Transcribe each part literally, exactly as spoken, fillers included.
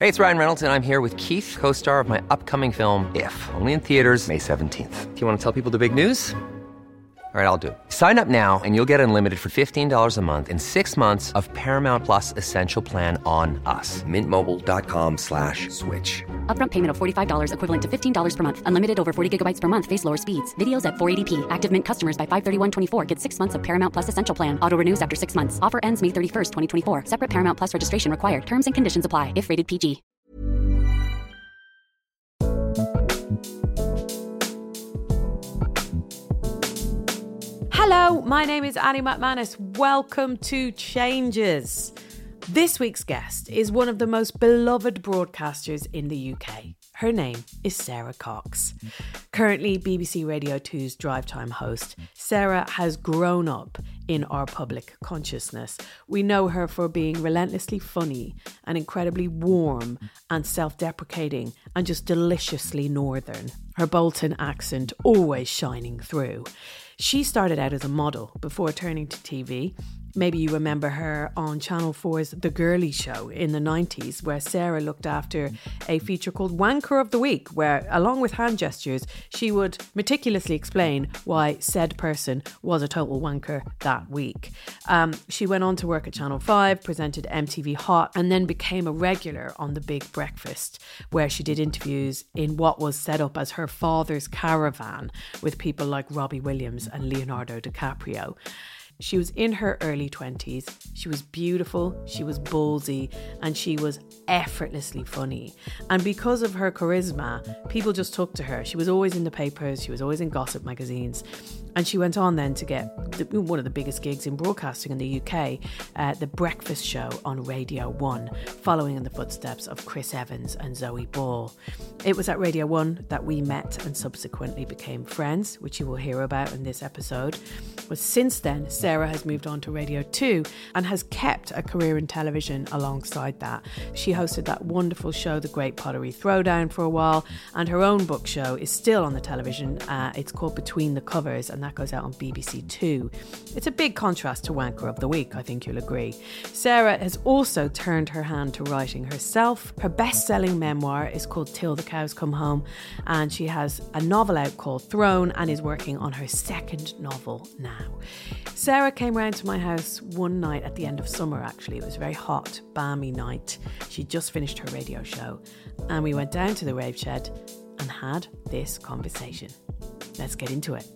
Hey, it's Ryan Reynolds, and I'm here with Keith, co-star of my upcoming film, If, only in theaters May seventeenth. Do you want to tell people the big news? All right, I'll do it. Sign up now and you'll get unlimited for fifteen dollars a month and six months of Paramount Plus Essential Plan on us. Mint Mobile dot com slash switch. Upfront payment of forty-five dollars equivalent to fifteen dollars per month. Unlimited over forty gigabytes per month. Face lower speeds. Videos at four eighty p. Active Mint customers by five thirty-one twenty-four get six months of Paramount Plus Essential Plan. Auto renews after six months. Offer ends May thirty-first, twenty twenty-four. Separate Paramount Plus registration required. Terms and conditions apply if rated P G. Hello, my name is Annie McManus. Welcome to Changes. This week's guest is one of the most beloved broadcasters in the U K. Her name is Sara Cox. Currently B B C Radio two's Drive Time host, Sara has grown up in our public consciousness. We know her for being relentlessly funny and incredibly warm and self-deprecating and just deliciously northern. Her Bolton accent always shining through. She started out as a model before turning to T V. Maybe you remember her on Channel four's The Girlie Show in the nineties, where Sara looked after a feature called Wanker of the Week, where, along with hand gestures, she would meticulously explain why said person was a total wanker that week. Um, she went on to work at Channel five, presented M T V Hot, and then became a regular on The Big Breakfast, where she did interviews in what was set up as her father's caravan with people like Robbie Williams and Leonardo DiCaprio. She was in her early twenties. She was beautiful, she was ballsy, and she was effortlessly funny. And because of her charisma, people just took to her. She was always in the papers, she was always in gossip magazines. And she went on then to get the, one of the biggest gigs in broadcasting in the U K, uh, The Breakfast Show on Radio one, following in the footsteps of Chris Evans and Zoe Ball. It was at Radio one that we met and subsequently became friends, which you will hear about in this episode. But since then, Sara has moved on to Radio two and has kept a career in television alongside that. She hosted that wonderful show, The Great Pottery Throwdown, for a while, and her own book show is still on the television. Uh, it's called Between the Covers, and that goes out on B B C two. It's a big contrast to Wanker of the Week, I think you'll agree. Sara has also turned her hand to writing herself. Her best-selling memoir is called Till the Cows Come Home, and she has a novel out called Throne and is working on her second novel now. Sara came round to my house one night at the end of summer, actually. It was a very hot, balmy night. She'd just finished her radio show, and we went down to the rave shed and had this conversation. Let's get into it.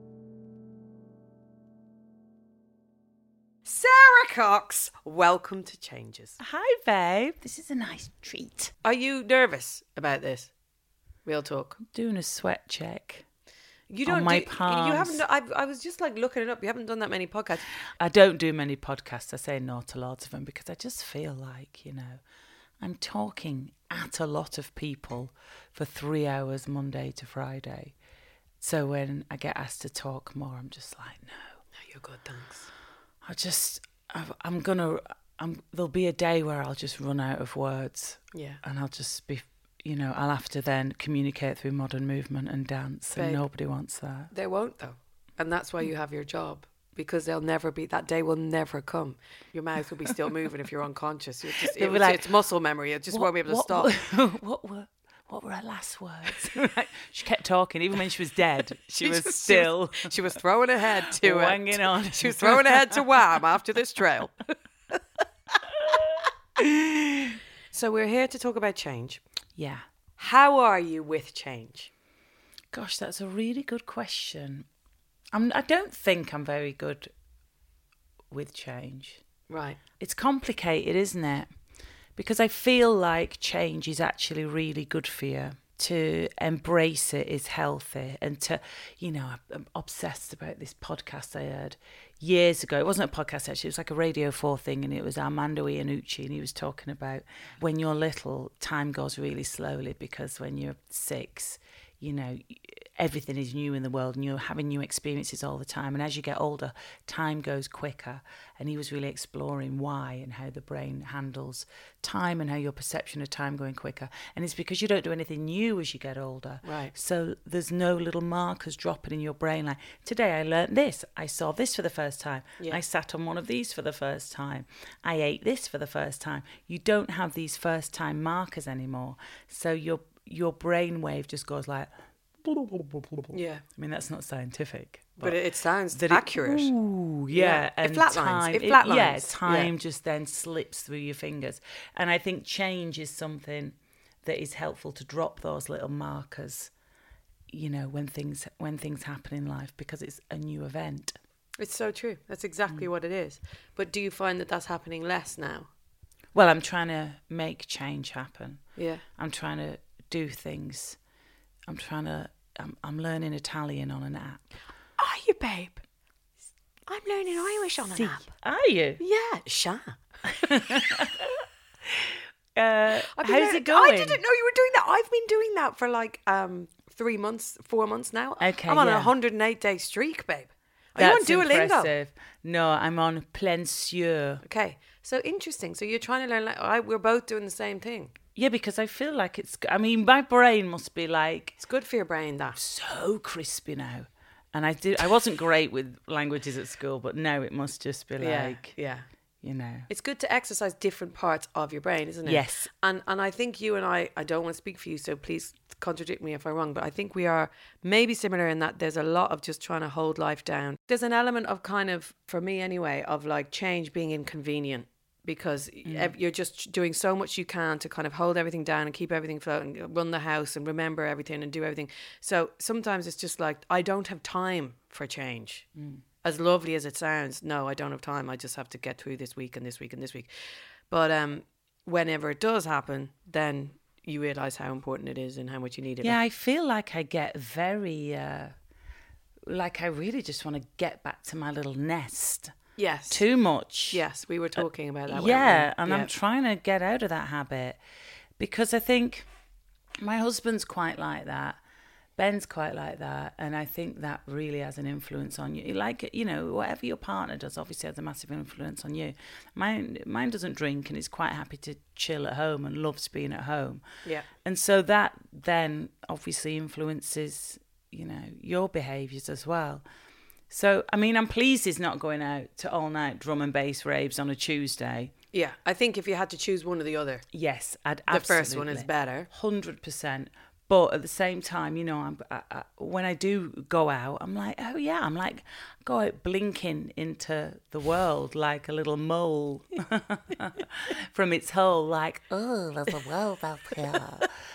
Sara Cox, welcome to Changes. Hi, babe. This is a nice treat. Are you nervous about this? Real talk. I'm doing a sweat check. You don't on my do, palms. You haven't. I, I was just like looking it up. You haven't done that many podcasts. I don't do many podcasts. I say no to lots of them because I just feel like, you know, I'm talking at a lot of people for three hours Monday to Friday. So when I get asked to talk more, I'm just like, no. No, you're good, thanks. I just, I, I'm gonna. I'm. There'll be a day where I'll just run out of words. Yeah. And I'll just be. You know, I'll have to then communicate through modern movement and dance, and Babe, nobody wants that. They won't, though. And that's why you have your job, because they'll never be, that day will never come. Your mouth will be still moving if you're unconscious. You're just, it, like, it's muscle memory. It just what, won't be able to what, stop. What, what were what were her last words? She kept talking, even when she was dead. She, she was just, still... She was, she was throwing her head to it. Hanging on. She was throwing her head to Wham after this trail. So we're here to talk about change. Yeah. How are you with change? Gosh, that's a really good question. I'm, I don't think I'm very good with change. Right. It's complicated, isn't it? Because I feel like change is actually really good for you. To embrace it is healthy. And to, you know, I'm obsessed about this podcast I heard years ago. It wasn't a podcast, actually. It was like a Radio four thing, and it was Armando Iannucci, and he was talking about when you're little, time goes really slowly, because when you're six, you know, everything is new in the world and you're having new experiences all the time. And as you get older, time goes quicker. And he was really exploring why and how the brain handles time and how your perception of time going quicker. And it's because you don't do anything new as you get older. Right. So there's no little markers dropping in your brain like, today I learned this, I saw this for the first time, Yeah. I sat on one of these for the first time, I ate this for the first time. You don't have these first time markers anymore. So your your brain wave just goes like, Yeah. I mean, that's not scientific. But it, it sounds that it- accurate. ooh, yeah. Yeah. It And flatlines. time, It it- flatlines. Yeah, time Yeah. just then slips through your fingers. And I think change is something that is helpful to drop those little markers, you know, when things when things happen in life, because it's a new event. It's so true. That's exactly Mm. what it is. But do you find that that's happening less now? Well, I'm trying to make change happen. Yeah. I'm trying to do things. I'm trying to, I'm, I'm learning Italian on an app. Are you, babe? I'm learning Irish on See, an app. are you? Yeah, sha. Uh, I've been how's learning- it going? I didn't know you were doing that. I've been doing that for like um three months, four months now. Okay, I'm on a yeah. one hundred eight day streak, babe. Are That's you on Duolingo? impressive. No, I'm on Plein Sieur. Okay, so interesting. So you're trying to learn. Like, I, we're both doing the same thing. Yeah, because I feel like it's, I mean, my brain must be like It's good for your brain. That. so crispy now. And I did, I wasn't great with languages at school, but now it must just be like, yeah. you know. It's good to exercise different parts of your brain, isn't it? Yes. And and I think you and I, I don't want to speak for you, so please contradict me if I'm wrong, but I think we are maybe similar in that there's a lot of just trying to hold life down. There's an element of kind of, for me anyway, of like change being inconvenient because ev- you're just doing so much you can to kind of hold everything down and keep everything floating, run the house and remember everything and do everything. So sometimes it's just like, I don't have time for change. As lovely as it sounds, no, I don't have time. I just have to get through this week and this week and this week. But um, whenever it does happen, then you realise how important it is and how much you need it. Yeah, I feel like I get very, uh, like I really just want to get back to my little nest Yes. too much. Yes, we were talking about that. weren't Yeah, we? and Yeah. I'm trying to get out of that habit because I think my husband's quite like that. Ben's quite like that. And I think that really has an influence on you. Like, you know, whatever your partner does obviously has a massive influence on you. Mine, mine doesn't drink and is quite happy to chill at home and loves being at home. Yeah. And so that then obviously influences, you know, your behaviours as well. So, I mean, I'm pleased he's not going out to all-night drum and bass raves on a Tuesday. Yeah, I think if you had to choose one or the other, Yes, I'd the absolutely. first one is better. one hundred percent. But at the same time, you know, I'm, I, I, when I do go out, I'm like, oh yeah, I'm like, go out blinking into the world like a little mole from its hole, like, oh, there's a world out here.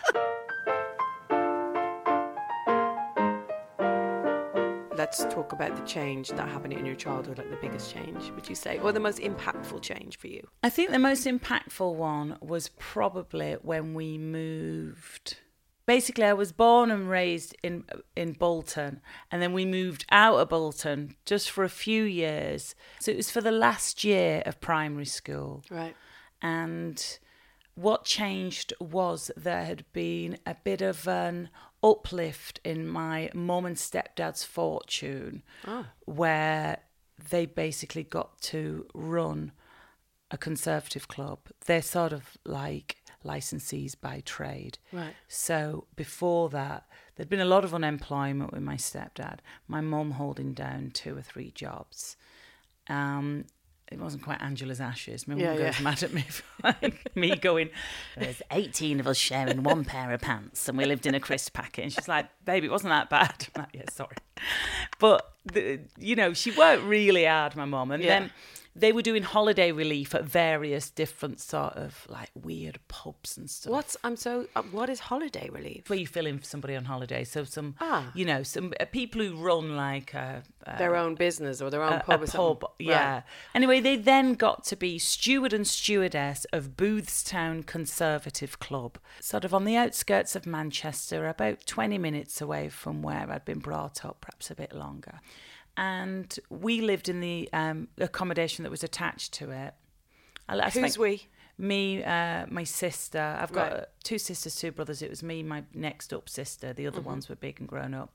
Let's talk about the change that happened in your childhood, like the biggest change, would you say, or the most impactful change for you? I think the most impactful one was probably when we moved. Basically, I was born and raised in in Bolton, and then we moved out of Bolton just for a few years. So it was for the last year of primary school. Right. And what changed was there had been a bit of an uplift in my mum and stepdad's fortune, Oh. where they basically got to run a conservative club. They're sort of like licensees by trade. Right. So before that, there'd been a lot of unemployment with my stepdad, my mum holding down two or three jobs. Um, it wasn't quite Angela's ashes. My mum Yeah, goes yeah. mad at me for like, me going, there's eighteen of us sharing one pair of pants and we lived in a crisp packet. And she's like, baby, it wasn't that bad. I'm like, yeah, sorry. But, the, you know, she worked really hard, my mum. And Yeah. then they were doing holiday relief at various different sort of like weird pubs and stuff. What's, I'm so, uh, what is holiday relief? Where you fill in for somebody on holiday. So some, Ah. you know, some uh, people who run like a, a Their own business or their own a, pub a or something? pub, yeah. Right. Anyway, they then got to be steward and stewardess of Boothstown Conservative Club, sort of on the outskirts of Manchester, about twenty minutes away from where I'd been brought up, perhaps a bit longer. And we lived in the um, accommodation that was attached to it. I, I Who's spent- we? me, uh, my sister. I've got Right. uh, two sisters, two brothers. It was me, my next up sister. The other Mm-hmm. ones were big and grown up.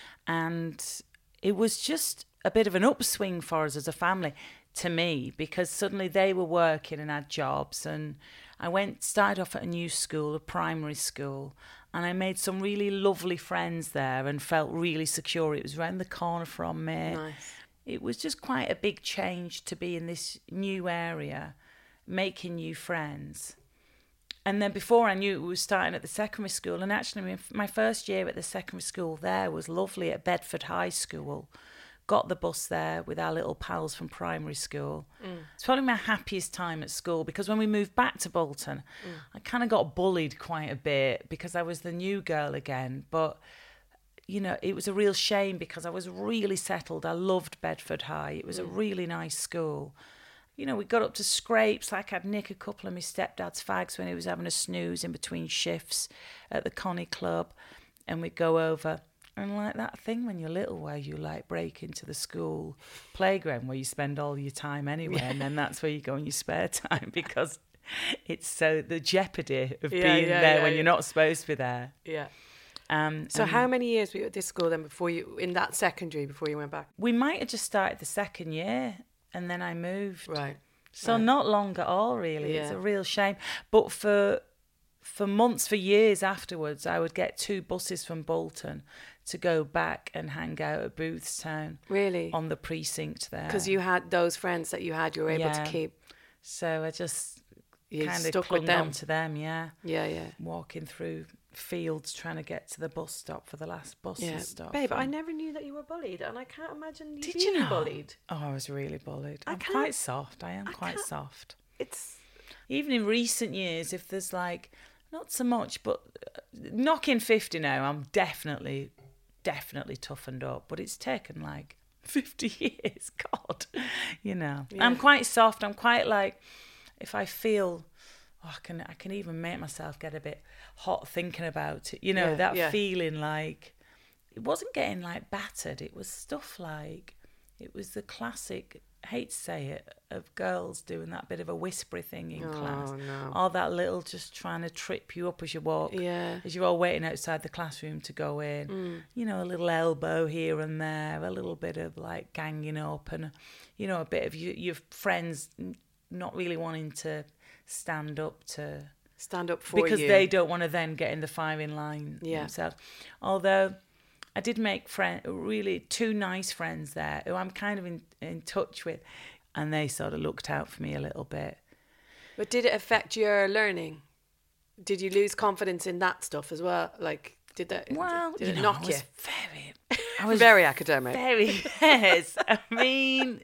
And it was just a bit of an upswing for us as a family, to me, because suddenly they were working and had jobs. And I went, started off at a new school, a primary school, and I made some really lovely friends there and felt really secure. It was around the corner from me. Nice. It was just quite a big change to be in this new area, making new friends. And then before I knew it, we were starting at the secondary school. And actually, my- my first year at the secondary school there was lovely at Bedford High School. Got the bus there with our little pals from primary school. Mm. It's probably my happiest time at school, because when we moved back to Bolton, mm. I kind of got bullied quite a bit because I was the new girl again. But, you know, it was a real shame because I was really settled. I loved Bedford High. It was mm. a really nice school. You know, we got up to scrapes. Like, I'd nick a couple of my stepdad's fags when he was having a snooze in between shifts at the Connie Club, and we'd go over. And like that thing when you're little where you like break into the school playground where you spend all your time anyway, yeah. and then that's where you go in your spare time, because it's so the jeopardy of yeah, being yeah, there yeah, when yeah. you're not supposed to be there. Yeah. Um, so um, how many years were you at this school then before you, in that secondary, before you went back? We might have just started the second year and then I moved. Right. So right. not long at all, really. Yeah. It's a real shame. But for for months, for years afterwards, I would get two buses from Bolton to go back and hang out at Boothstown. Really? On the precinct there. Because you had those friends that you had, you were able Yeah. to keep. So I just You kind of stuck clung with them. on to them, yeah. Yeah, yeah. Walking through fields trying to get to the bus stop for the last bus Yeah. and stuff. Babe, and I never knew that you were bullied, and I can't imagine you Did being you know? bullied. Oh, I was really bullied. I I'm can't- quite soft. I am I quite can't- soft. It's... Even in recent years, if there's like, not so much, but uh, knocking fifty now, I'm definitely, definitely toughened up. But it's taken like fifty years, God, you know. Yeah. I'm quite soft. I'm quite like, if I feel, oh, I can, I can even make myself get a bit hot thinking about it. You know, Yeah, that yeah. feeling like, it wasn't getting like battered. It was stuff like, it was the classic, I hate to say it, of girls doing that bit of a whispery thing in Oh, class. no. Or that little just trying to trip you up as you walk. Yeah. As you're all waiting outside the classroom to go in. Mm. You know, a little elbow here and there, a little bit of like ganging up, and, you know, a bit of you, your friends n- not really wanting to stand up to... Stand up for because you. they don't want to then get in the firing line Yeah. themselves. Although I did make friend, really two nice friends there who I'm kind of in, in touch with, and they sort of looked out for me a little bit. But did it affect your learning? Did you lose confidence in that stuff as well? Like, did that? Well, did you it know, knock I you? was very, I was Very academic. Very, yes. I mean,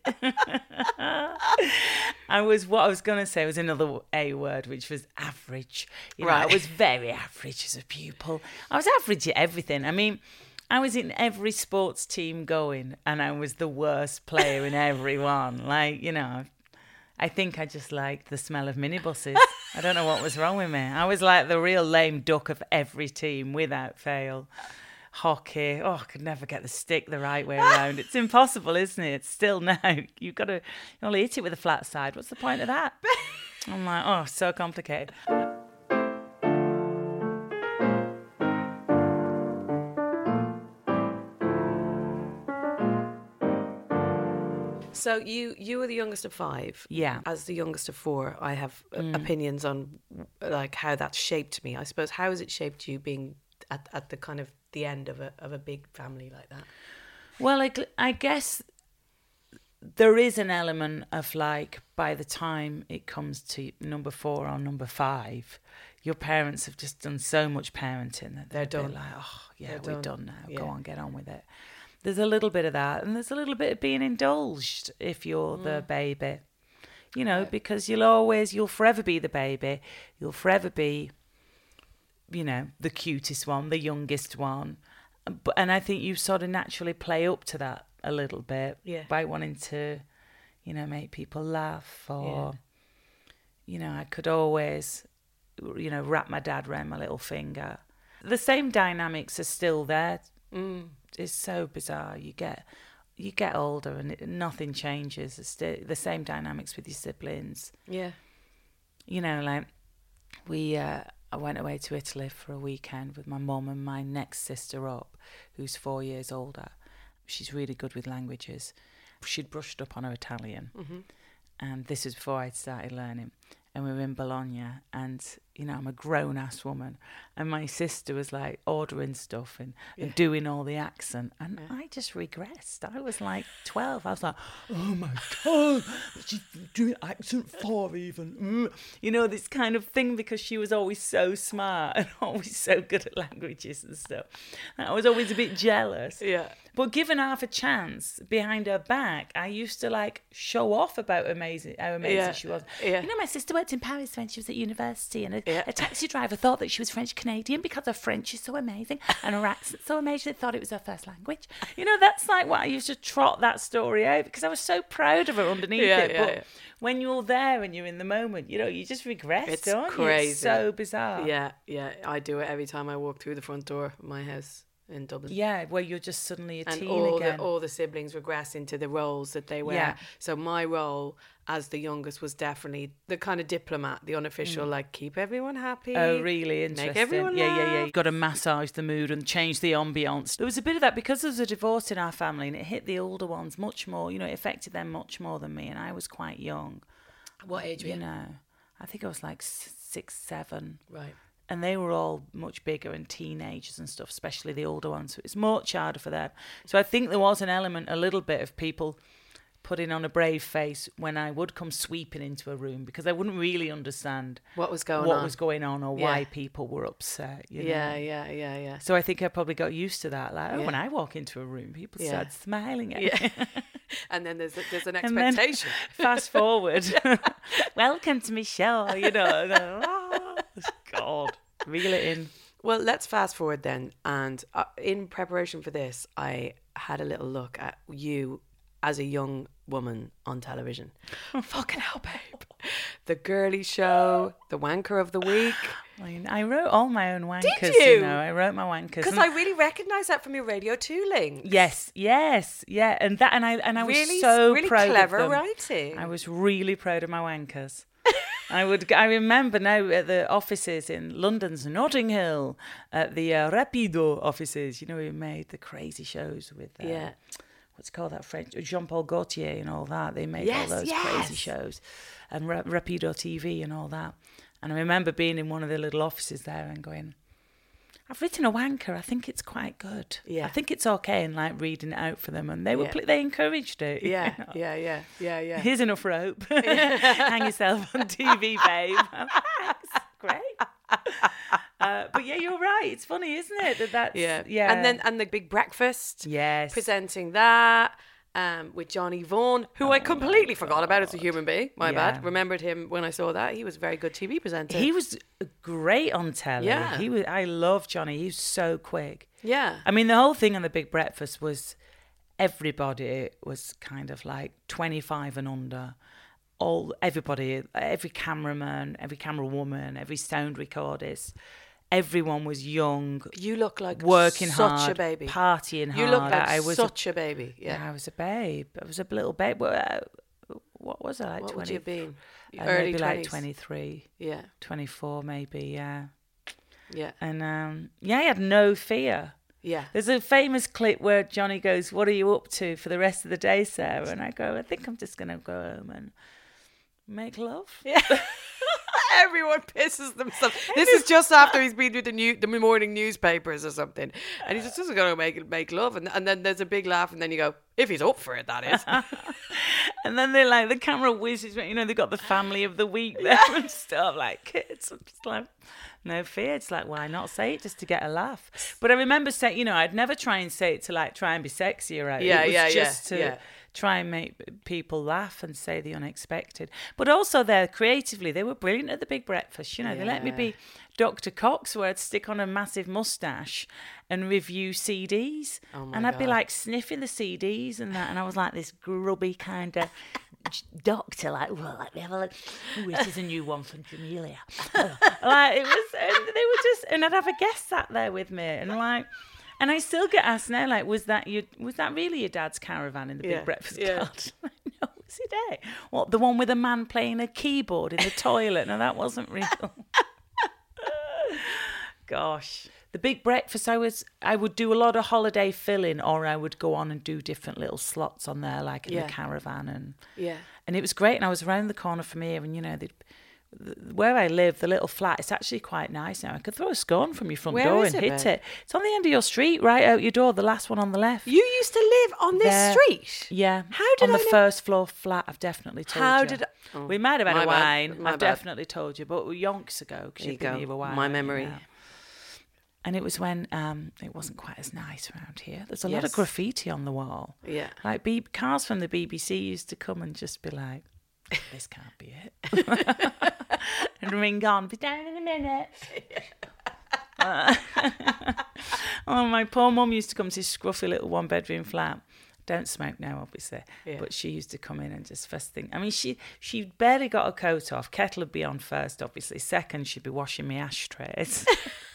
I was, what I was going to say was another A word, which was average. You know, Right. I was very average as a pupil. I was average at everything. I mean, I was in every sports team going, and I was the worst player in every one. Like, you know, I think I just liked the smell of minibuses. I don't know what was wrong with me. I was like the real lame duck of every team without fail. Hockey, oh, I could never get the stick the right way around. It's impossible, isn't it? It's still now. You've got to you only hit it with a flat side. What's the point of that? I'm like, oh, so complicated. So you you were the youngest of five. Yeah. As the youngest of four, I have uh, Mm. opinions on like how that shaped me. I suppose, how has it shaped you being at, at the kind of the end of a of a big family like that? Well, I, gl- I guess there is an element of like, by the time it comes to number four or number five, your parents have just done so much parenting that they're, They're a bit done. like, oh, yeah, They're we're done. done now. Yeah. Go on, get on with it. There's a little bit of that, and there's a little bit of being indulged if you're Mm. the baby, you know, because you'll always, you'll forever be the baby. You'll forever be, you know, the cutest one, the youngest one. But, and I think you sort of naturally play up to that a little bit Yeah. by wanting to, you know, make people laugh, or, you know, I could always, you know, wrap my dad around my little finger. The same dynamics are still there. Mm. It's so bizarre. You get you get older and it, nothing changes. It's still the same dynamics with your siblings. Yeah. you know, like we, uh, I went away to Italy for a weekend with my mum and my next sister up, who's four years older. She's really good with languages. She'd brushed up on her Italian. Mm-hmm. And this was before I'd started learning. And we were in Bologna, and, you know, I'm a grown-ass woman. And my sister was, like, ordering stuff and, yeah. and doing all the accent. And yeah. I just regressed. I was, like, twelve. I was like, oh, my God, she's doing accent four even. Mm. You know, this kind of thing, because she was always so smart and always so good at languages and stuff. And I was always a bit jealous. Yeah. But given half a chance behind her back, I used to, like, show off about amazing how amazing yeah. she was. Yeah. You know, my sister worked in Paris when she was at university, and a, yeah. a taxi driver thought that she was French-Canadian because her French is so amazing and her accent's so amazing, they thought it was her first language. You know, that's like what I used to trot that story out, because I was so proud of her underneath yeah, it. Yeah, but yeah. when you're there and you're in the moment, you know, you just regress, it's don't crazy. you? It's so bizarre. Yeah, yeah. I do it every time I walk through the front door of my house in Dublin. Yeah, where you're just suddenly a and teen all again. The, all the siblings regress into the roles that they were. Yeah. So my role as the youngest was definitely the kind of diplomat, the unofficial, mm. like, keep everyone happy. Oh, really interesting. Make everyone yeah, laugh. yeah, yeah. You've got to massage the mood and change the ambience. There was a bit of that because there was a divorce in our family, and it hit the older ones much more. You know, it affected them much more than me, and I was quite young. What age were you? You know, I think I was like six, seven. Right. And they were all much bigger and teenagers and stuff, especially the older ones. So it's much harder for them. So I think there was an element, a little bit, of people putting on a brave face when I would come sweeping into a room, because I wouldn't really understand what was going what on, was going on, or yeah. why people were upset. You know? Yeah, yeah, yeah, yeah. So I think I probably got used to that. Like, oh, yeah. when I walk into a room, people yeah. start smiling at yeah. me. And then there's there's an And then, expectation. fast forward, welcome to my show. You know, then, oh, God. Reel it in. Well, let's fast forward then. And uh, in preparation for this, I had a little look at you as a young woman on television. Fucking hell, babe. The Girly Show, the Wanker of the Week. I, mean, I wrote all my own wankers. Did you? you know, I wrote my wankers. Because I really recognise that from your Radio two links. Yes, yes, yeah. And that, and I, and I was really, so really proud clever of them. writing. I was really proud of my wankers. I would. I remember now at the offices in London's Notting Hill, at the uh, Rapido offices. You know, we made the crazy shows with. Uh, yeah. What's it called, that French Jean-Paul Gaultier and all that. They made yes, all those yes. crazy shows, and Ra- Rapido T V and all that. And I remember being in one of the little offices there and going, I've written a wanker. I think it's quite good. Yeah. I think it's okay, and like reading it out for them, and they were yeah. pl- they encouraged it. Yeah, you know? yeah, yeah, yeah, yeah. Here's enough rope. Hang yourself on T V, babe. Thanks. Great. Uh, but yeah, you're right. It's funny, isn't it? That that's yeah, yeah. And then and the Big Breakfast. Yes. Presenting that. Um, with Johnny Vaughan, who oh I completely forgot God. about as a human being. My yeah. bad. Remembered him when I saw that. He was a very good T V presenter. He was great on telly. Yeah. He was. I love Johnny. He was so quick. Yeah. I mean, the whole thing on the Big Breakfast was everybody was kind of like twenty-five and under. All everybody, every cameraman, every camera woman, every sound recordist. Everyone was young. You look like working such hard, a baby. Partying hard. You look like I was such a, a baby. Yeah. yeah, I was a babe. I was a little babe. What was I like? What twenty? would you have been? Uh, Early maybe twenties. like twenty-three. Yeah. twenty-four, maybe. Yeah. Yeah. And um, yeah, I had no fear. Yeah. There's a famous clip where Johnny goes, "What are you up to for the rest of the day, Sarah?" And I go, "I think I'm just gonna go home and make love." Yeah. Everyone pisses themselves. This is just after he's been with the new the morning newspapers or something, and he's just going to make make love, and and then there's a big laugh, and then you go, if he's up for it, that is. And then they're like, the camera whizzes, you know, they've got the family of the week there yeah. and stuff, like kids. I'm just like, no fear. It's like, why not say it just to get a laugh? But I remember saying, you know, I'd never try and say it to like try and be sexy or right? Yeah, it was yeah, just yeah, to yeah. try and make people laugh and say the unexpected. But also there, creatively, they were brilliant at the Big Breakfast. You know, yeah. they let me be Doctor Cox, where I'd stick on a massive mustache and review C Ds. Oh my and I'd God. be like sniffing the C Ds and that. And I was like this grubby kind of doctor, like, well, let me have a look. Oh, this is a new one from Jamelia. Like, it was, and they were just, and I'd have a guest sat there with me and like, and I still get asked now, like, was that your, was that really your dad's caravan in the yeah. Big Breakfast yeah. garden? No, Was it it? What, the one with a man playing a keyboard in the toilet? No, that wasn't real. Gosh. The big breakfast, I was, I would do a lot of holiday filling, or I would go on and do different little slots on there, like in Yeah. the caravan. And Yeah. and it was great. And I was around the corner from here, and, you know, they'd, where I live, the little flat, it's actually quite nice now. I could throw a scone from your front Where door is and it, hit babe? it. It's on the end of your street, right out your door, the last one on the left. You used to live on this There. street? Yeah. How did On I the know- first floor flat, I've definitely told How you. did I- oh, we might have had my a bad, wine. my I've bad. definitely told you, but yonks ago, because There you you've been go. here a while. My haven't you memory. now? And it was when um, it wasn't quite as nice around here. There's a lot Yes. of graffiti on the wall. Yeah. Like B- cars from the B B C used to come and just be like, this can't be it. And ring on, be down in a minute. Uh, oh, my poor mum used to come to this scruffy little one bedroom flat. Don't smoke now, obviously. Yeah. But she used to come in and just first thing. I mean, she she barely got her coat off. Kettle would be on first, obviously. Second, she'd be washing me ashtrays.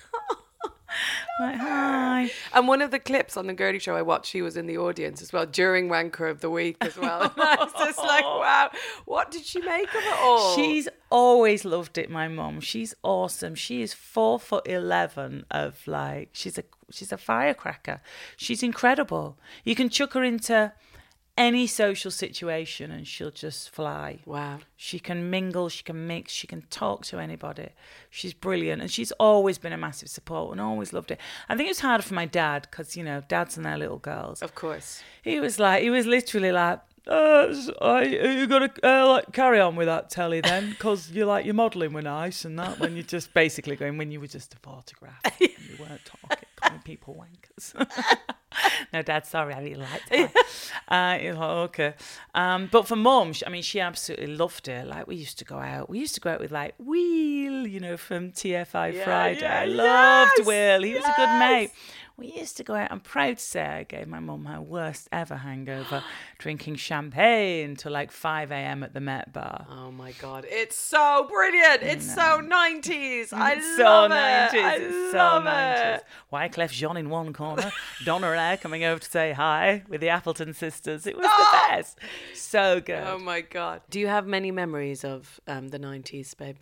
Like, hi. And one of the clips on the Gertie show I watched, she was in the audience as well during Wanker of the Week as well. And I was just like, wow, what did she make of it all? She's always loved it, my mum. She's awesome. She is four foot eleven of like, she's a she's a firecracker. She's incredible. You can chuck her into any social situation and she'll just fly. Wow. She can mingle, she can mix, she can talk to anybody. She's brilliant. And she's always been a massive support and always loved it. I think it was harder for my dad because, you know, dads and their little girls. Of course. He was like, he was literally like, uh, I, you got to uh, like carry on with that telly then, because you like your modelling were nice and that. When you're just basically going, when you were just a photograph, and you weren't talking, calling people wankers. No, Dad, sorry, I really liked it. Uh, you're like, okay. Um, but for Mum, she- I mean, she absolutely loved it. Like, we used to go out. We used to go out with, like, Will, you know, from T F I Yeah, Friday. yeah, I loved yes, Will. He was a good yes. mate. We used to go out. I'm proud to say I gave my mum her worst ever hangover, drinking champagne till like five a.m. at the Met Bar. Oh my God. It's so brilliant. It's so nineties. I It's so love nineties. it. I It's love so nineties. it. Wyclef Jean in one corner, Donna and I coming over to say hi with the Appleton sisters. It was Oh! the best. So good. Oh my God. Do you have many memories of um, the nineties, babe?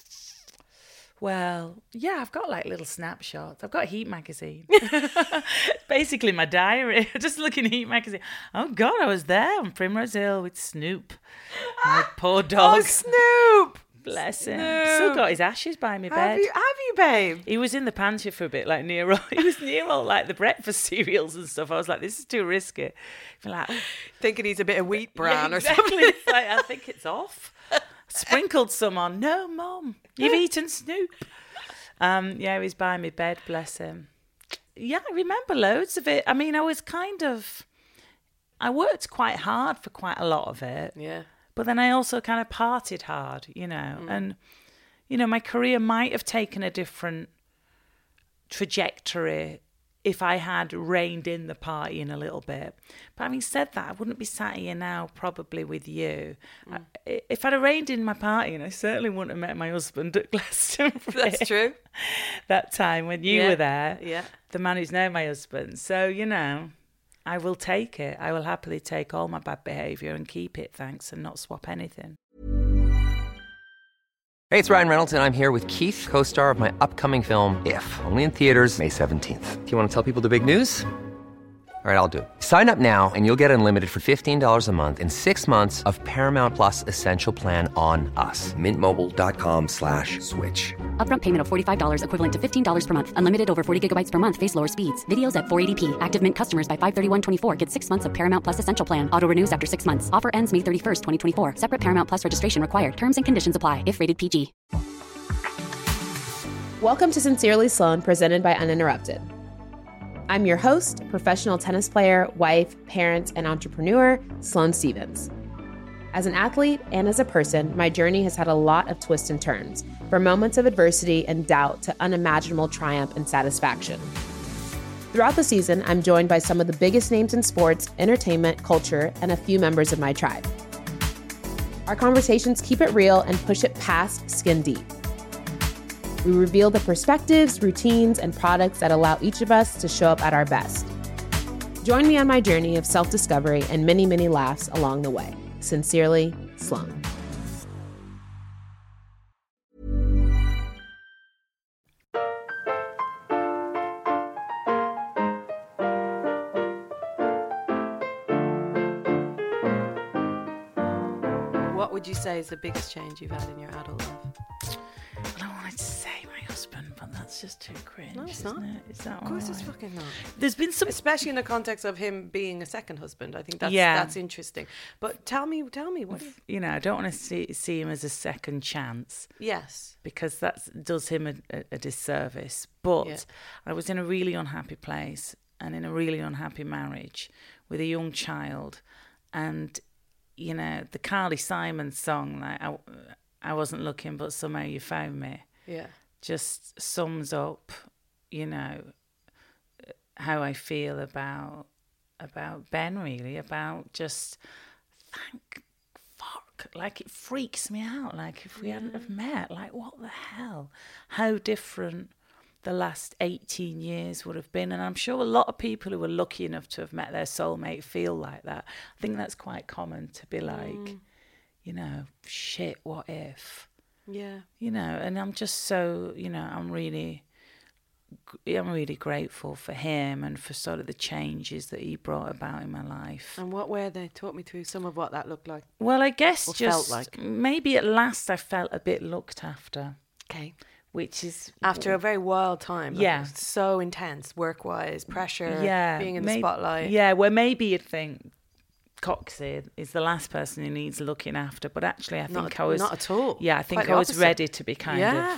Well, yeah, I've got like little snapshots. I've got Heat magazine. It's basically my diary. Just looking at Heat magazine. Oh God, I was there on Primrose Hill with Snoop. My poor dog. Oh, Snoop. Bless him. Snoop. Still got his ashes by my Have bed. you, have you, babe? He was in the pantry for a bit, like near all, he was near all like the breakfast cereals and stuff. I was like, this is too risky. I'm like, oh, Thinking he's a bit of wheat bran yeah, or exactly. something. It's like, I think it's off. Sprinkled some on. No, Mum, you've eaten Snoop. Um, yeah, he's by my bed, bless him. Yeah, I remember loads of it. I mean, I was kind of, I worked quite hard for quite a lot of it. Yeah. But then I also kind of partied hard, you know, and, you know, my career might have taken a different trajectory if I had reined in the partying a little bit. But having said that, I wouldn't be sat here now probably with you. I, if I'd have reined in my partying, I certainly wouldn't have met my husband at Glastonbury. That's true. That time when you Yeah, were there, yeah. the man who's now my husband. So, you know, I will take it. I will happily take all my bad behaviour and keep it, thanks, and not swap anything. Hey, it's Ryan Reynolds, and I'm here with Keith, co-star of my upcoming film, If, only in theaters May seventeenth. Do you want to tell people the big news? All right, I'll do it. Sign up now and you'll get unlimited for fifteen dollars a month and six months of Paramount Plus Essential Plan on us. Mint Mobile dot com slash switch. Upfront payment of forty-five dollars equivalent to fifteen dollars per month. Unlimited over forty gigabytes per month. Face lower speeds. Videos at four eighty p. Active Mint customers by five thirty-one twenty-four get six months of Paramount Plus Essential Plan. Auto renews after six months. Offer ends May thirty-first, twenty twenty-four. Separate Paramount Plus registration required. Terms and conditions apply if rated P G. Welcome to Sincerely Sloan, presented by Uninterrupted. I'm your host, professional tennis player, wife, parent, and entrepreneur, Sloane Stevens. As an athlete and as a person, my journey has had a lot of twists and turns, from moments of adversity and doubt to unimaginable triumph and satisfaction. Throughout the season, I'm joined by some of the biggest names in sports, entertainment, culture, and a few members of my tribe. Our conversations keep it real and push it past skin deep. We reveal the perspectives, routines, and products that allow each of us to show up at our best. Join me on my journey of self-discovery and many, many laughs along the way. Sincerely, Sloan. What would you say is the biggest change you've had in your adult life? I wanted to say my husband, but that's just too cringe. No, it's isn't not. It? Is that Of course all it's right? fucking not. There's been some. Especially in the context of him being a second husband. I think that's Yeah. that's interesting. But tell me, tell me what. You know, I don't want to see see him as a second chance Yes. because that does him a, a, a disservice. But Yeah. I was in a really unhappy place and in a really unhappy marriage with a young child, and you know the Carly Simon song, like I, I wasn't looking, but somehow you found me. Yeah. Just sums up, you know, how I feel about about Ben, really, about just thank fuck. Like, it freaks me out. Like, if we hadn't have met, like, what the hell? How different the last eighteen years would have been. And I'm sure a lot of people who were lucky enough to have met their soulmate feel like that. I think that's quite common, to be like, mm. you know, shit, what if? Yeah. You know, and I'm just so, you know, I'm really, I'm really grateful for him and for sort of the changes that he brought about in my life. And what were they? Talk me through some of what that looked like. Well, I guess Or just felt like. maybe at last I felt a bit looked after. Okay. Which is After a very wild time. Like, Yeah. it was so intense, work-wise, pressure, yeah, being in may- the spotlight. Yeah, where maybe you'd think Coxie is the last person who needs looking after, but actually I Not think at- I was not at all. Yeah, I think Quite the I was opposite. ready to be kind Yeah.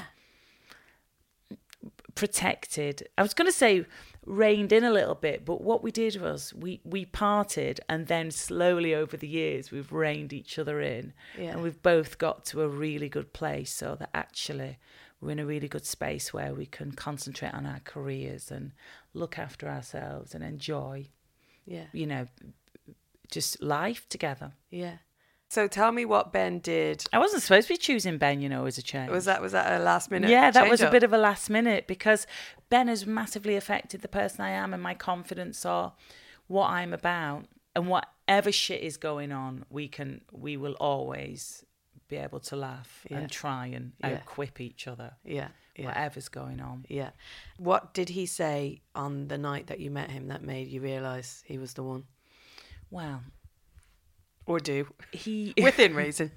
of protected. I was going to say reined in a little bit, but what we did was we we parted, and then slowly over the years we've reined each other in, Yeah. and we've both got to a really good place, so that actually we're in a really good space where we can concentrate on our careers and look after ourselves and enjoy, Yeah. you know, just life together. Yeah. So tell me what Ben did. I wasn't supposed to be choosing Ben, you know, as a change. Was that was that a last minute? Yeah, that was a change-up? bit of a last minute, because Ben has massively affected the person I am and my confidence or what I'm about. And whatever shit is going on, we can, we will always be able to laugh Yeah. and try and Yeah. outquip each other. Yeah. Yeah. Whatever's going on. Yeah. What did he say on the night that you met him that made you realise he was the one? Well, Or do? he Within reason.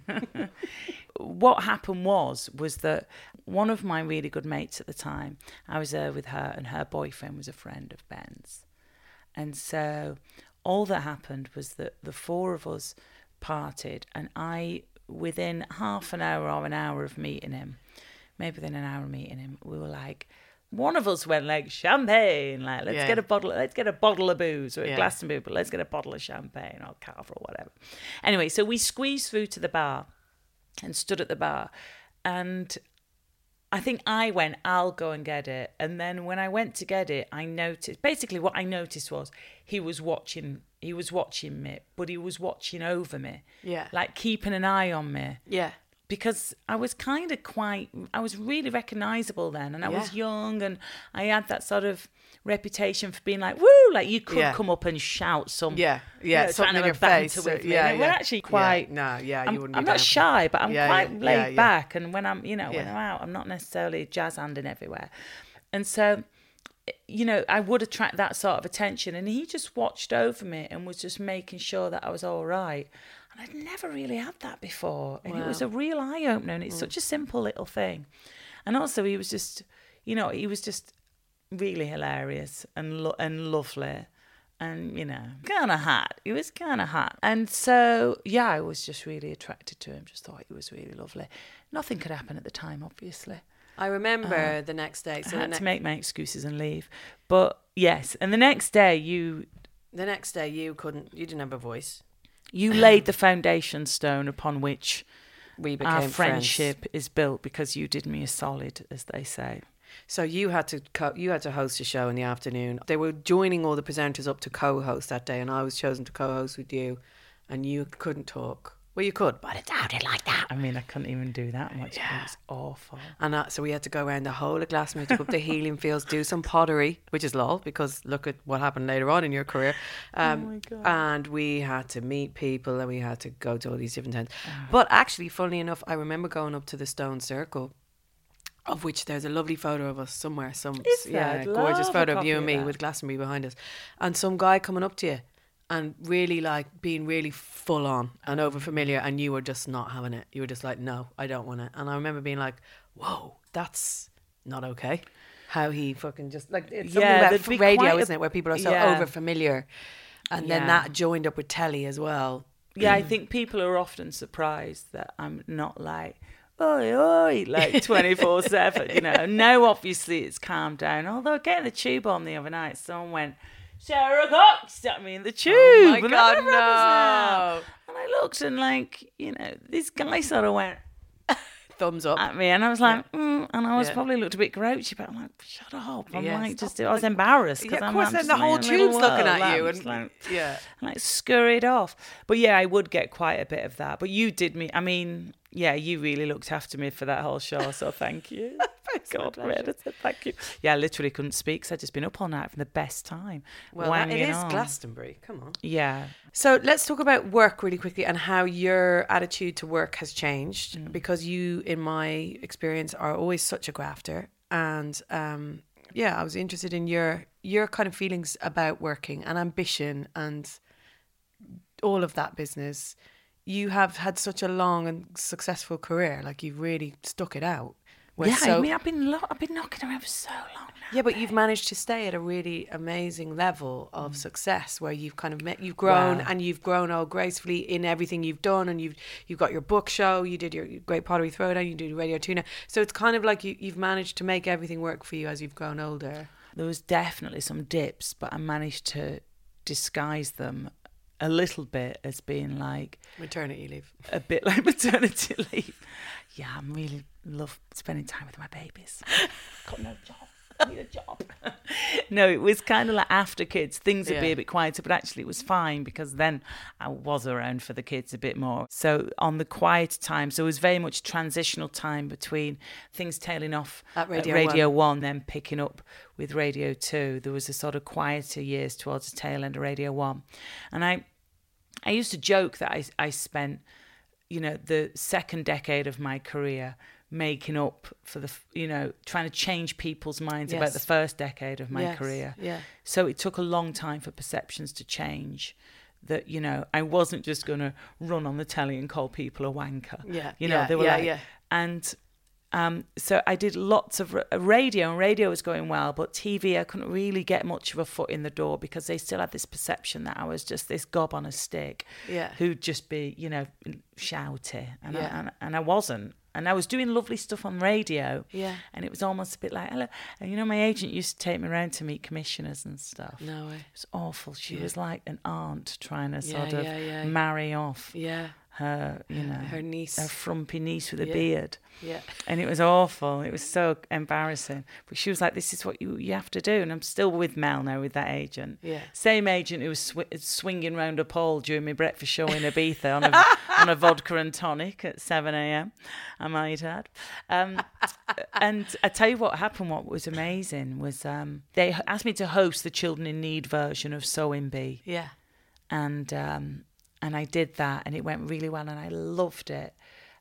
what happened was was that one of my really good mates at the time, I was there with her, and her boyfriend was a friend of Ben's. And so all that happened was that the four of us parted, and I, within half an hour or an hour of meeting him, maybe within an hour of meeting him, we were like, one of us went like, champagne, like, let's Yeah. get a bottle, let's get a bottle of booze or a Yeah. glass of booze, but let's get a bottle of champagne or cava or whatever. Anyway, so we squeezed through to the bar and stood at the bar, and I think I went, I'll go and get it. And then when I went to get it, I noticed, basically what I noticed was he was watching, he was watching me, but he was watching over me. Yeah. Like keeping an eye on me. Yeah. Because I was kind of quite, I was really recognisable then, and I was Yeah. young, and I had that sort of reputation for being like, woo, like you could Yeah. come up and shout some, Yeah, you yeah, know, something trying to in have your a banter face, with uh, me. yeah, And we're yeah. actually Yeah, quite, no, yeah, you I'm, wouldn't be I'm down not for shy, but I'm Yeah, quite yeah, laid yeah, yeah. back, and when I'm, you know, when Yeah. I'm out, I'm not necessarily jazz handing everywhere. And so, you know, I would attract that sort of attention, and he just watched over me and was just making sure that I was all right. And I'd never really had that before, and it was Wow. a real eye-opener, and it's such a simple little thing. And also he was just, you know, he was just really hilarious and lo- and lovely, and, you know, kind of hot. He was kind of hot. And so, yeah, I was just really attracted to him, just thought he was really lovely. Nothing could happen at the time, obviously. I remember the next day. So I the, had ne- to make my excuses and leave. But yes, and the next day you the next day you couldn't, you didn't have a voice. you laid the foundation stone upon which We became our friends. friendship is built, because you did me a solid, as they say. So you had to co- you had to host a show in the afternoon. They were joining all the presenters up to co-host that day, and I was chosen to co-host with you, and you couldn't talk. Well, you could, but But it sounded like that. I mean, I couldn't even do that much. Yeah. It was awful. And uh, so we had to go around the whole of Glastonbury to go up to Healing Fields, do some pottery, which is lol, because look at what happened later on in your career. Um, Oh my God. And we had to meet people and we had to go to all these different towns. But actually, funnily enough, I remember going up to the Stone Circle, of which there's a lovely photo of us somewhere. Some Is yeah, there? I'd gorgeous love a photo of copy you of and me that. with Glastonbury behind us. And some guy coming up to you and really like being really full on and over familiar, and you were just not having it. You were just like, no, I don't want it. And I remember being like, whoa, that's not okay. How he fucking just like it's something Yeah, about there'd be radio, quite a- isn't it, where people are so yeah. over familiar, and then Yeah. that joined up with telly as well. Yeah, I think people are often surprised that I'm not like, oi, oi, like twenty-four seven, you know. Now, obviously, it's calmed down. Although getting the tube on the other night, someone went, Sarah Cox at me in the tube. Oh my and God, that never happens no. now. And I looked and like, you know, this guy sort of went Thumbs up. at me and I was like, mm, and I was Yeah. probably looked a bit grouchy, but I'm like, shut up. I'm Yeah, like, stop. just, I was embarrassed. 'cause Yeah, of I'm, course, I'm then just the like whole in a little tube's looking world, at you, like, and like, yeah. like scurried off. But yeah, I would get quite a bit of that. But you did me, I mean, yeah, you really looked after me for that whole show, so thank you. God, Meredith, thank you. Yeah, I literally couldn't speak because I'd just been up all night for the best time. Well, that, it wanging is on. Glastonbury. Come on. Yeah. So let's talk about work really quickly and how your attitude to work has changed, because you, in my experience, are always such a grafter. And um, yeah, I was interested in your your kind of feelings about working and ambition and all of that business. You have had such a long and successful career. Like, you've really stuck it out. We're Yeah, so- I mean, I've been lo- I've been knocking around for so long now. Yeah, but you've managed to stay at a really amazing level of success, where you've kind of met, you've grown, Wow. and you've grown all gracefully in everything you've done, and you've you've got your book show, you did your Great Pottery Throwdown, you do Radio Tuna, so it's kind of like you, you've managed to make everything work for you as you've grown older. There was definitely some dips, but I managed to disguise them a little bit as being like Maternity leave. a bit like maternity leave. Yeah, I really love spending time with my babies. Got no job. I need a job. No, it was kind of like after kids, things would be Yeah. a bit quieter, but actually it was fine because then I was around for the kids a bit more. So on the quiet times, there was very much transitional time between things tailing off At Radio Radio One, then picking up with Radio Two. There was a sort of quieter years towards the tail end of Radio One. And I, I used to joke that I, I spent, you know, the second decade of my career making up for the, you know, trying to change people's minds about Yes. the first decade of my Yes, career. yeah. So it took a long time for perceptions to change. That, you know, I wasn't just going to run on the telly and call people a wanker. Yeah, You know, yeah, they were yeah, like, yeah. and um, so I did lots of r- radio, and radio was going well, but T V, I couldn't really get much of a foot in the door because they still had this perception that I was just this gob on a stick Yeah. who'd just be, you know, shouty. And, Yeah. I, and, and I wasn't. And I was doing lovely stuff on radio. Yeah. And it was almost a bit like, hello. And, you know, my agent used to take me around to meet commissioners and stuff. No way. It was awful. She was like an aunt trying to Yeah, sort of yeah, yeah. marry off Yeah. her, you know, Her niece. her frumpy niece with a Yeah. beard. Yeah. And it was awful. It was so embarrassing. But she was like, this is what you, you have to do. And I'm still with Mel now, with that agent. Yeah. Same agent who was sw- swinging round a pole during my breakfast show in Ibiza on a, on a vodka and tonic at seven a.m, I might add. Um, and I tell you what happened, what was amazing was um, they asked me to host the Children in Need version of Sewing Bee. Yeah. And um, and I did that, and it went really well, and I loved it.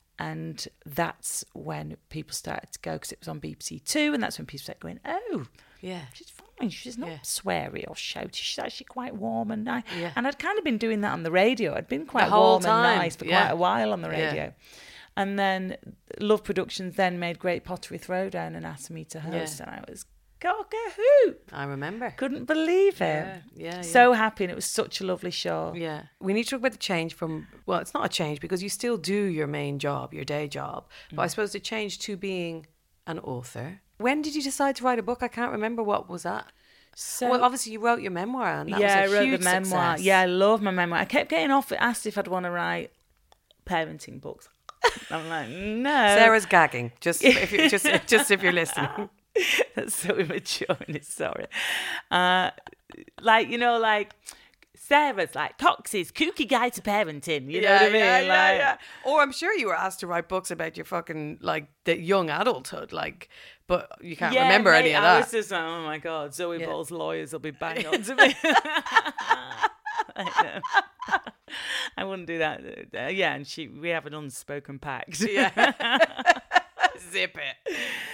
And that's when people started to go, because it was on B B C Two, and that's when people started going, oh, Yeah. she's fine, she's not Yeah. sweary or shouty, she's actually quite warm and nice. Yeah. And I'd kind of been doing that on the radio. I'd been quite whole warm time, and nice for yeah. quite a while on the Yeah. radio. And then Love Productions then made Great Pottery Throwdown and asked me to host, Yeah. and I was cock-a-hoop. I remember. Couldn't believe it. Yeah, yeah, So happy, and it was such a lovely show. Yeah. We need to talk about the change from, well, it's not a change because you still do your main job, your day job. But I suppose the change to being an author. When did you decide to write a book? I can't remember. What was that? So, well, obviously you wrote your memoir, and that yeah, was a I wrote huge the memoir. success. Yeah, I love my memoir. I kept getting off asked if I'd want to write parenting books. I'm like, no. Sarah's gagging. Just if you just just if you're listening. That's so immature and it's sorry. Uh, like, you know, like Sarah's like Cox's Kooky Guide to Parenting. You know yeah, what I mean? yeah, like, yeah, yeah. Or I'm sure you were asked to write books about your fucking, like, the young adulthood, like, but you can't yeah, remember mate, any of I that. was just like, oh my God, Zoe Yeah. Ball's lawyers will be bang on to me. I know. I wouldn't do that. Uh, yeah, and she, we have an unspoken pact. Yeah. Zip it.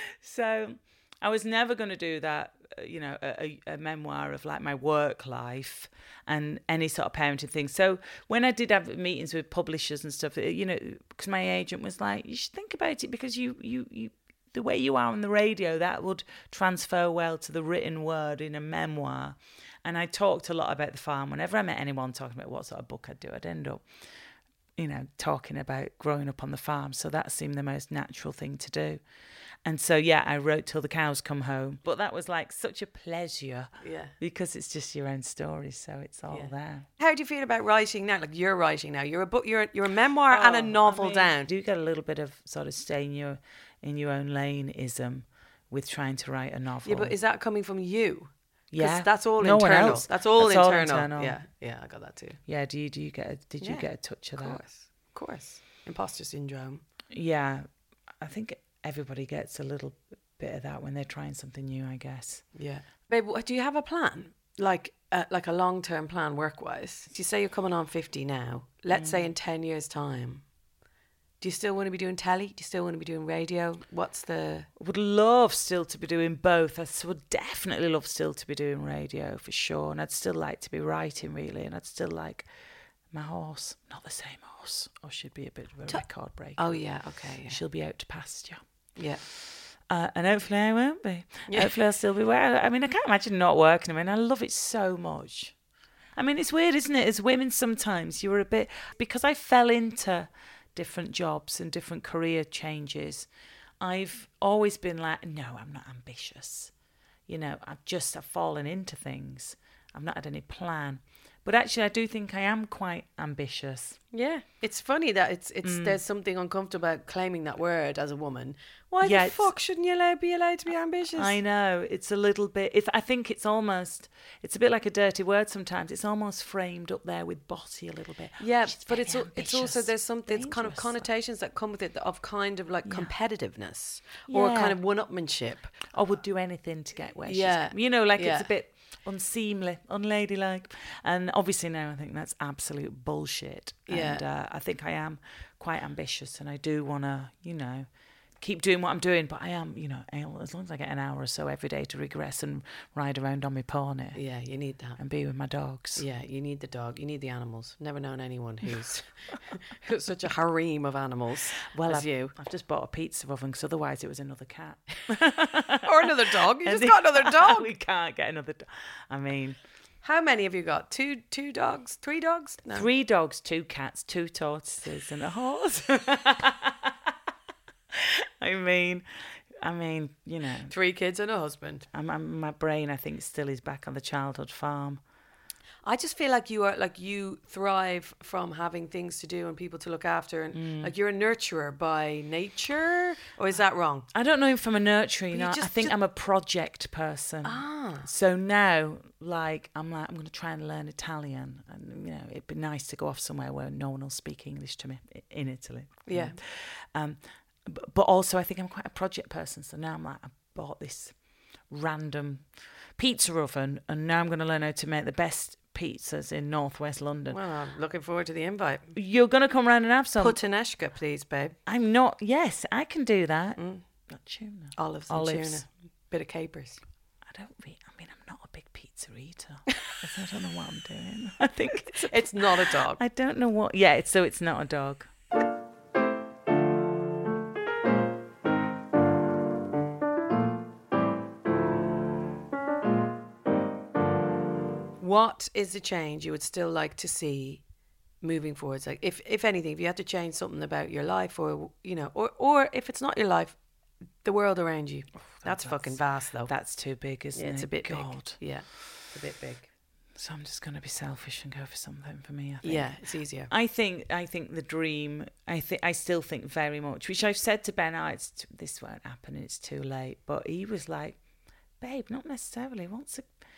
So I was never going to do that, uh, you know, a, a, a memoir of like my work life and any sort of parenting thing. So when I did have meetings with publishers and stuff, you know, because my agent was like, you should think about it because you, you, you, the way you are on the radio, that would transfer well to the written word in a memoir. And I talked a lot about the farm. Whenever I met anyone talking about what sort of book I'd do, I'd end up, you know, talking about growing up on the farm. So that seemed the most natural thing to do. And so, yeah, I wrote Till the Cows Come Home. But that was like such a pleasure. Yeah. Because it's just your own story. So it's all Yeah. there. How do you feel about writing now? Like, you're writing now. You're a book. You're you're a memoir and a Oh, novel I mean, down. I do get a little bit of sort of stay in your, in your own lane-ism with trying to write a novel. Yeah, but is that coming from you? 'Cause Yeah. that's all No one internal. else. That's all That's all internal. internal. Yeah, yeah, I got that too. Yeah, do you, do you get a, did you Yeah, get a touch of, Of that? course, of course. Imposter syndrome. Yeah, I think everybody gets a little bit of that when they're trying something new, I guess. Yeah, babe. what- Do you have a plan? Like, uh, like a long term plan, work wise? You say you're coming on fifty now. Let's say in ten years' time. Do you still want to be doing telly? Do you still want to be doing radio? What's the... Would love still to be doing both. I s- would definitely love still to be doing radio for sure. And I'd still like to be writing really. And I'd still like my horse, not the same horse, or she'd be a bit of a Ta- record breaker. Oh, yeah, okay, yeah. She'll be out to pasture. Yeah. Uh, and hopefully I won't be. Yeah. Hopefully I'll still be well. I mean, I can't imagine not working. I mean, I love it so much. I mean, it's weird, isn't it? As women, sometimes you're a bit... Because I fell into different jobs and different career changes, I've always been like, no, I'm not ambitious. You know, I've just I've fallen into things. I've not had any plan. But actually, I do think I am quite ambitious. Yeah, it's funny that it's it's Mm. there's something uncomfortable about claiming that word as a woman. Why Yeah, the it's- fuck shouldn't you allow, be allowed to be ambitious? I know, it's a little bit, it's, I think it's almost, it's a bit like a dirty word sometimes. It's almost framed up there with bossy a little bit. Yeah, She's but very it's al- it's also ambitious. there's some there's kind of Dangerous. connotations that come with it of kind of like Yeah. competitiveness or Yeah. kind of one-upmanship. I would do anything to get where Yeah. she's, you know, like Yeah. it's a bit unseemly, unladylike. And obviously now I think that's absolute bullshit. Yeah. And uh, I think I am quite ambitious and I do want to, you know, keep doing what I'm doing. But I am, you know, as long as I get an hour or so every day to regress and ride around on my pony Yeah, you need that. and be with my dogs. Yeah, you need the dog. You need the animals. Never known anyone who's who's such a harem of animals Well, as I've, you. I've just bought a pizza oven because otherwise it was another cat. Or another dog. You And just the- got another dog. We can't get another dog. I mean, How many have you got? Two two dogs? Three dogs? No. three dogs, two cats, two tortoises, and a horse. I mean, I mean, you know, Three kids and a husband. I'm, I'm, my brain, I think, still is back on the childhood farm. I just feel like you are like you thrive from having things to do and people to look after, and Mm. like you're a nurturer by nature, or is that wrong? I don't know if I'm a nurturer, you But you know. I just- think just- I'm a project person. Ah. So now, like, I'm like, I'm going to try and learn Italian, and you know, it'd be nice to go off somewhere where no one will speak English to me i- in Italy. Yeah. Um, b- but also, I think I'm quite a project person. So now I'm like, I bought this random pizza oven, and now I'm going to learn how to make the best pizzas in northwest London. Well, I'm looking forward to the invite. You're going to come round and have some. Puttanesca, please, babe. I'm not. Yes, I can do that. Mm. Not tuna. Olives and Olives. tuna. Bit of capers. I don't. Re- I mean, I'm not a big pizza eater. So I don't know what I'm doing. I think It's not a dog. I don't know what. Yeah, it's, so it's not a dog. What is the change you would still like to see moving forwards? Like, if if anything, if you had to change something about your life, or you know, or or if it's not your life, the world around you. that's, fucking vast, though. That's too big, isn't Yeah, it? it's a bit God. big. Yeah, it's a bit big. So I'm just going to be selfish and go for something for me. I think. Yeah, it's easier. I think I think the dream. I think I still think very much, which I've said to Ben. Oh, it's t- this won't happen. It's too late. But he was like, "Babe, not necessarily. Once a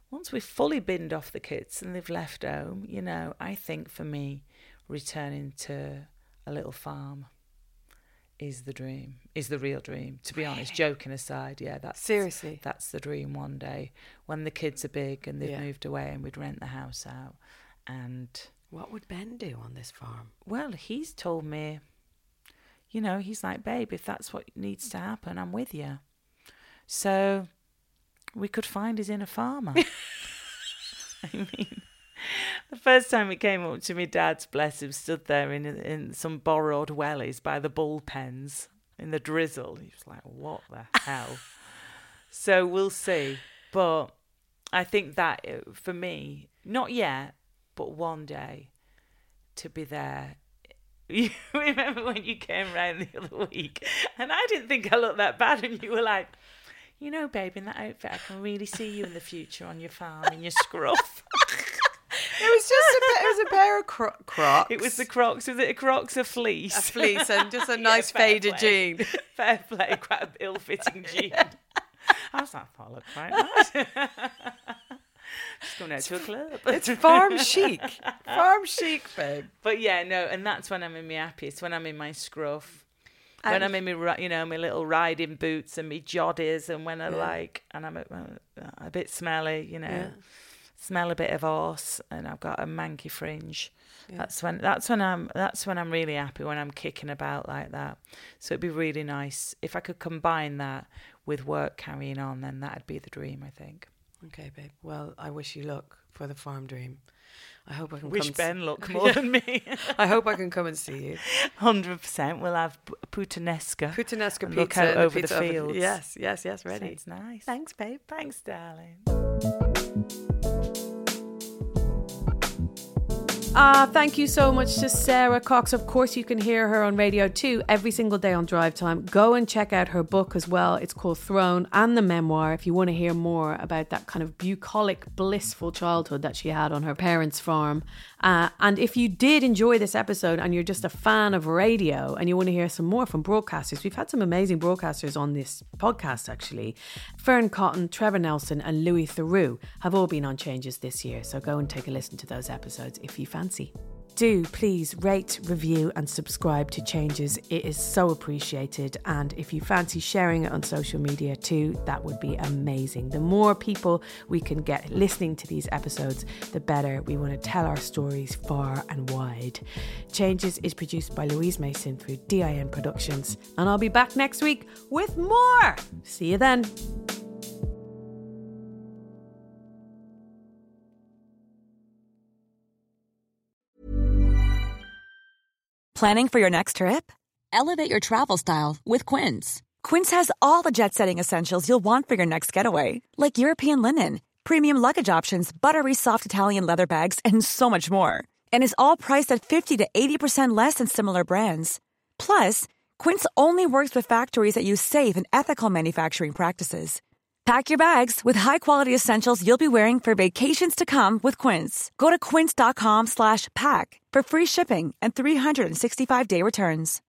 once we've fully binned off the kids and they've left home, you know, I think for me, returning to a little farm is the dream, is the real dream. To be really? honest, joking aside, yeah, that's seriously, that's the dream. One day when the kids are big and they've yeah. moved away, and we'd rent the house out. And what would Ben do on this farm? Well, he's told me, you know, he's like, babe, if that's what needs to happen, I'm with you. So we could find his inner farmer. I mean, the first time he came up to me, dad's, bless him, stood there in in some borrowed wellies by the bullpens in the drizzle. He was like, what the hell? So we'll see. But I think that for me, not yet, but one day to be there. You remember when you came round the other week and I didn't think I looked that bad, and you were like, you know, babe, in that outfit, I can really see you in the future on your farm in your scruff. It was just a, it was a pair of cro- Crocs. It was the Crocs. Was it a Crocs, a fleece? A fleece and just a nice yeah, faded play. jean. Fair play, quite an ill-fitting jean. I was like, I thought I looked quite nice. Just going out to a club. It's farm chic. Farm chic, babe. But yeah, no, and that's when I'm in my happiest, when I'm in my scruff. When and I'm in my, you know, my little riding boots and my joddies, and when I yeah. like, and I'm a, a bit smelly, you know, yeah. smell a bit of horse, and I've got a manky fringe. Yeah. That's when that's when I'm that's when I'm really happy, when I'm kicking about like that. So it'd be really nice if I could combine that with work carrying on. Then that'd be the dream, I think. Okay, babe. Well, I wish you luck for the farm dream. I hope I can wish come Ben s- luck more than me. I hope I can come and see you. one hundred percent. We'll have puttanesca. Puttanesca and pizza. Look out over the pizza fields. Oven. Yes, yes, yes, ready. It's nice. Thanks, babe. Thanks, darling. Ah, uh, thank you so much to Sarah Cox. Of course, you can hear her on Radio two every single day on Drive Time. Go and check out her book as well. It's called Throne, and the memoir, if you want to hear more about that kind of bucolic, blissful childhood that she had on her parents' farm. Uh, and if you did enjoy this episode and you're just a fan of radio and you want to hear some more from broadcasters, we've had some amazing broadcasters on this podcast, actually. Fern Cotton, Trevor Nelson and Louis Theroux have all been on Changes this year. So go and take a listen to those episodes if you fancy. Do please rate, review and subscribe to Changes. It is so appreciated. And if you fancy sharing it on social media too, that would be amazing. The more people we can get listening to these episodes, the better. We want to tell our stories far and wide. Changes is produced by Louise Mason through D I N Productions. And I'll be back next week with more. See you then. Planning for your next trip? Elevate your travel style with Quince. Quince has all the jet-setting essentials you'll want for your next getaway, like European linen, premium luggage options, buttery soft Italian leather bags, and so much more. And is all priced at fifty to eighty percent less than similar brands. Plus, Quince only works with factories that use safe and ethical manufacturing practices. Pack your bags with high-quality essentials you'll be wearing for vacations to come with Quince. Go to quince.com slash pack for free shipping and three sixty-five day returns.